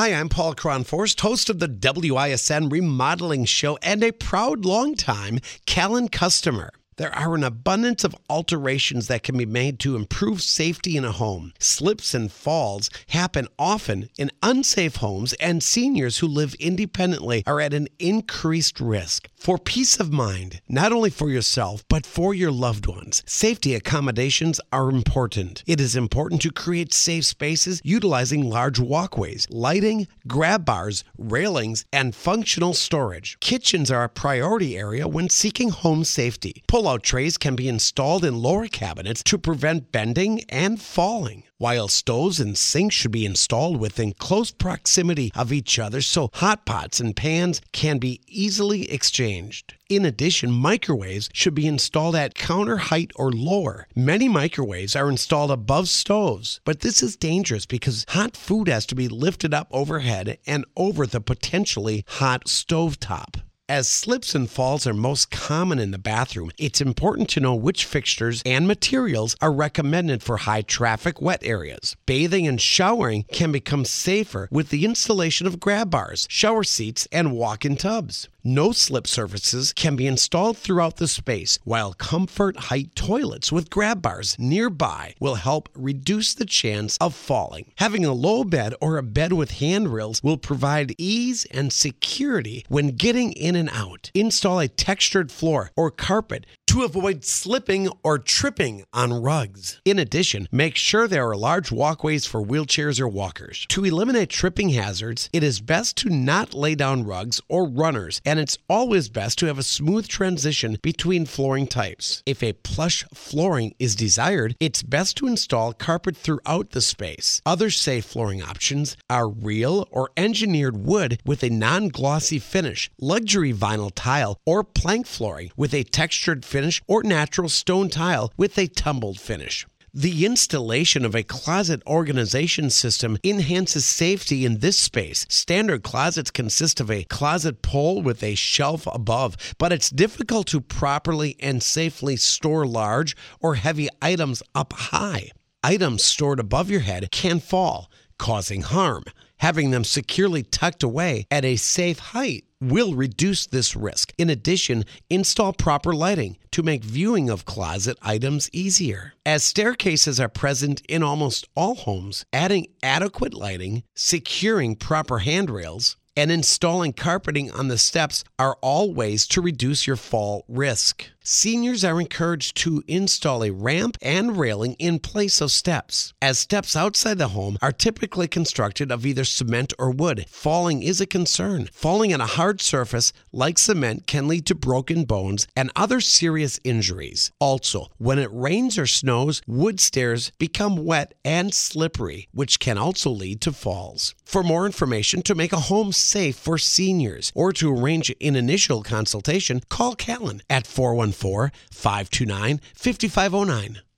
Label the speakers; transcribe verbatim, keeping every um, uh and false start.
Speaker 1: Hi, I'm Paul Cronforst, host of the W I S N Remodeling Show and a proud longtime Callan customer. There are an abundance of alterations that can be made to improve safety in a home. Slips and falls happen often in unsafe homes, and seniors who live independently are at an increased risk. For peace of mind, not only for yourself, but for your loved ones, safety accommodations are important. It is important to create safe spaces utilizing large walkways, lighting, grab bars, railings, and functional storage. Kitchens are a priority area when seeking home safety. Pull-out trays can be installed in lower cabinets to prevent bending and falling, while stoves and sinks should be installed within close proximity of each other so hot pots and pans can be easily exchanged. In addition, microwaves should be installed at counter height or lower. Many microwaves are installed above stoves, but this is dangerous because hot food has to be lifted up overhead and over the potentially hot stovetop. As slips and falls are most common in the bathroom, it's important to know which fixtures and materials are recommended for high-traffic wet areas. Bathing and showering can become safer with the installation of grab bars, shower seats, and walk-in tubs. No-slip surfaces can be installed throughout the space, while comfort height toilets with grab bars nearby will help reduce the chance of falling. Having a low bed or a bed with handrails will provide ease and security when getting in and out. Install a textured floor or carpet to avoid slipping or tripping on rugs. In addition, make sure there are large walkways for wheelchairs or walkers. To eliminate tripping hazards, it is best to not lay down rugs or runners, and it's always best to have a smooth transition between flooring types. If a plush flooring is desired, it's best to install carpet throughout the space. Other safe flooring options are real or engineered wood with a non-glossy finish, luxury vinyl tile, or plank flooring with a textured finish, or natural stone tile with a tumbled finish. The installation of a closet organization system enhances safety in this space. Standard closets consist of a closet pole with a shelf above, but it's difficult to properly and safely store large or heavy items up high. Items stored above your head can fall, causing harm. Having them securely tucked away at a safe height will reduce this risk. In addition, install proper lighting to make viewing of closet items easier. As staircases are present in almost all homes, adding adequate lighting, securing proper handrails, and installing carpeting on the steps are all ways to reduce your fall risk. Seniors are encouraged to install a ramp and railing in place of steps, as steps outside the home are typically constructed of either cement or wood. Falling is a concern. Falling on a hard surface like cement can lead to broken bones and other serious injuries. Also, when it rains or snows, wood stairs become wet and slippery, which can also lead to falls. For more information to make a home safe for seniors or to arrange an initial consultation, call Callan at four one four, five two nine, five five zero nine.